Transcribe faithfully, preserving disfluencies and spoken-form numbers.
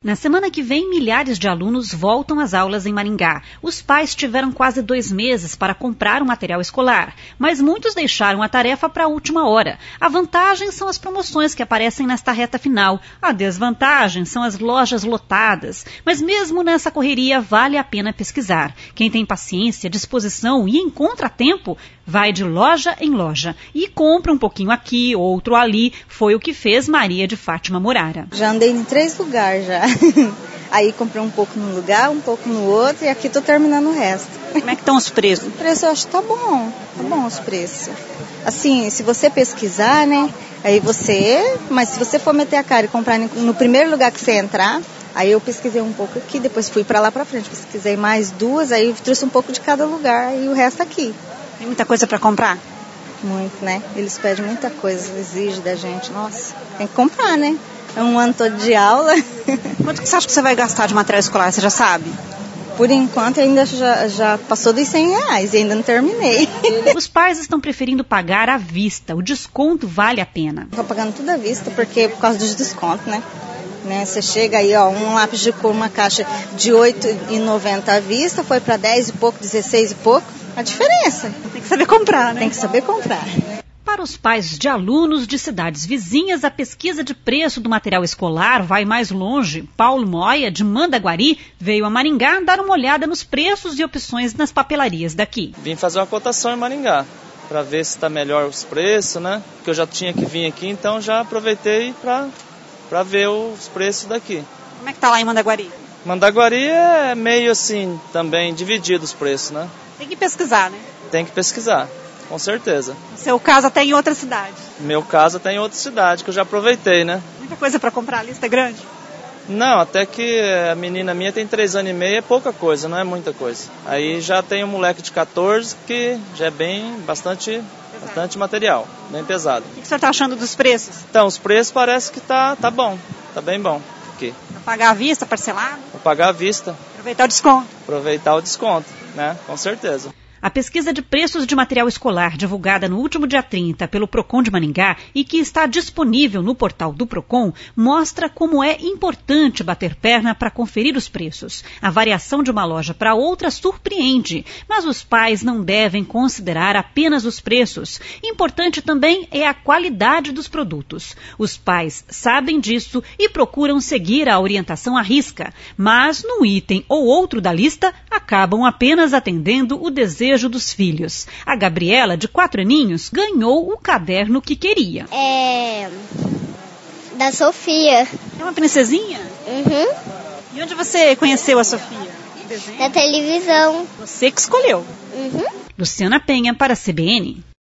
Na semana que vem, milhares de alunos voltam às aulas em Maringá. Os pais tiveram quase dois meses para comprar o material escolar, mas muitos deixaram a tarefa para a última hora. A vantagem são as promoções que aparecem nesta reta final. A desvantagem são as lojas lotadas. Mas mesmo nessa correria, vale a pena pesquisar. Quem tem paciência, disposição e encontra tempo, vai de loja em loja e compra um pouquinho aqui, outro ali. Foi o que fez Maria de Fátima Morara. Já andei em três lugares já. Aí comprei um pouco num lugar, um pouco no outro e aqui tô terminando o resto. Como é que estão os preços? O preço eu acho que tá bom, tá bom os preços. Assim, se você pesquisar, né, aí você, mas se você for meter a cara e comprar no primeiro lugar que você entrar, aí eu pesquisei um pouco aqui, depois fui pra lá pra frente, pesquisei mais duas, aí trouxe um pouco de cada lugar e o resto aqui. Tem muita coisa para comprar? Muito, né? Eles pedem muita coisa, exigem da gente, nossa, tem que comprar, né? É um ano todo de aula. Quanto que você acha que você vai gastar de material escolar, você já sabe? Por enquanto ainda já, já passou dos cem reais e ainda não terminei. Os pais estão preferindo pagar à vista, o desconto vale a pena. Estou pagando tudo à vista porque por causa dos descontos, né? Né? Você chega aí, ó, um lápis de cor, uma caixa de oito reais e noventa centavos à vista, foi para dez e pouco, dezesseis e pouco. A diferença. Tem que saber comprar, né? Tem que saber comprar. Para os pais de alunos de cidades vizinhas, a pesquisa de preço do material escolar vai mais longe. Paulo Moia, de Mandaguari, veio a Maringá dar uma olhada nos preços e opções nas papelarias daqui. Vim fazer uma cotação em Maringá, para ver se está melhor os preços, né? Porque eu já tinha que vir aqui, então já aproveitei para para ver os preços daqui. Como é que tá lá em Mandaguari? Mandaguari é meio assim, também dividido os preços, né? Tem que pesquisar, né? Tem que pesquisar. Com certeza. Seu caso até em outra cidade? Meu caso até em outra cidade, que eu já aproveitei, né? Muita coisa para comprar, a lista é grande? Não, até que a menina minha tem três anos e meio, é pouca coisa, não é muita coisa. Aí já tem um moleque de quatorze que já é bem, bastante, bastante material, bem pesado. O que o senhor está achando dos preços? Então, os preços parece que tá, tá bom, tá bem bom aqui. Vai pagar à vista, parcelado? Vou pagar à vista. Aproveitar o desconto? Aproveitar o desconto, né? Com certeza. A pesquisa de preços de material escolar, divulgada no último dia trinta pelo Procon de Maringá e que está disponível no portal do Procon, mostra como é importante bater perna para conferir os preços. A variação de uma loja para outra surpreende, mas os pais não devem considerar apenas os preços. Importante também é a qualidade dos produtos. Os pais sabem disso e procuram seguir a orientação à risca, mas no item ou outro da lista acabam apenas atendendo o desejo dos filhos. A Gabriela, de quatro aninhos, ganhou o caderno que queria. É... da Sofia. É uma princesinha? Uhum. E onde você conheceu a Sofia? Da televisão. Você que escolheu. Uhum. Luciana Penha, para a C B N.